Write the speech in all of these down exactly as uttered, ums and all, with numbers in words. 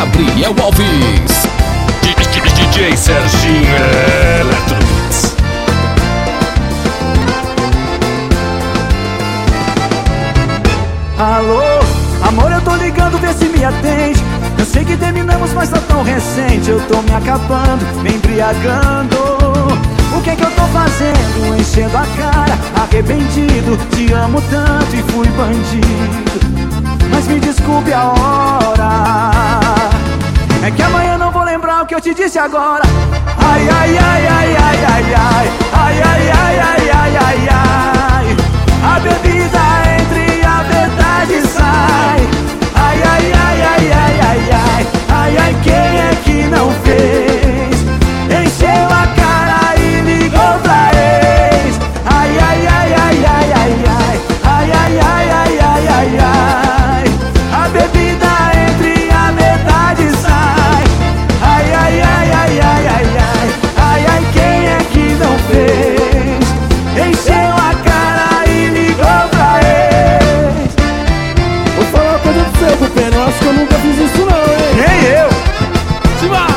Gabriel Alves. D J Serginho Electrobeats. Alô, amor, eu tô ligando, vê se me atende. Eu sei que terminamos, mas tá tão recente. Eu tô me acabando, me embriagando. O que é que eu tô fazendo? Enchendo a cara, arrependido. Te amo tanto e fui bandido. Mas me desculpe a hora. É que amanhã não vou lembrar o que eu te disse agora. Ai, ai, ai, ai, ai, ai, ai. Ai, ai, ai, ai, ai, ai, ai. A bebida entre e a verdade sai. Ai, ai, ai, ai, ai, ai, ai. Ai, ai, quem é que não fez? Encheu a cara e ligou pra ex. Ai, ai, ai, ai, ai, ai, ai. Ai, ai, ai, ai, ai, ai, ai. A bebida entre e a verdade sai. Ai, ai, ai, ai, ai, ai, ai. Ai, ai, quem é que não fez? Encheu a cara e ligou pra ex. Vou falar uma coisa pro seu, Pupena, eu acho que eu nunca fiz isso não, hein? Nem eu. Siva!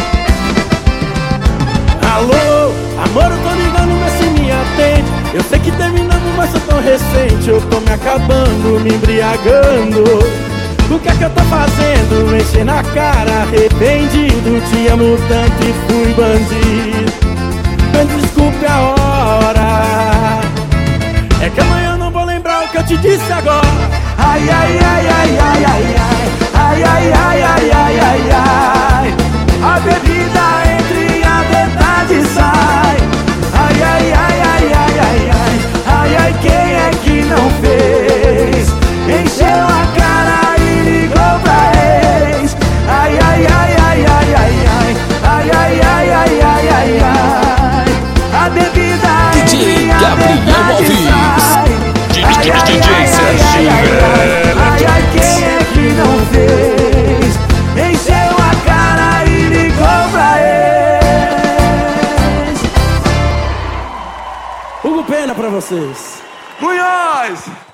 Alô, amor, eu tô ligando, mas se me atende. Eu sei que terminamos, mas sou tão recente. Eu tô me acabando, me embriagando. O que é que eu tô fazendo? Encher na cara, arrependido. Te amo tanto e fui bandido. Mas desculpe a hora. É que amanhã eu não vou lembrar o que eu te disse agora. Ai, ai, ai, ai, ai, ai, ai. Ai, ai, ai, ai, ai, ai, ai. A bebida entre e a verdade sai. Ai, ai, ai, ai, ai, ai, ai. Ai, ai, quem é que não fez? Encheu a cara e ligou pra ex. Ai, ai, ai, ai, ai, ai, ai. Ai, ai, ai, ai, ai, ai, ai. A bebida entre e a verdade sai. Ai, ai, D J ai, Serginho ai, ai, ai, ai, quem é que não fez? Encheu a cara e ligou pra ex. Hugo Pena pra vocês. Munhoz!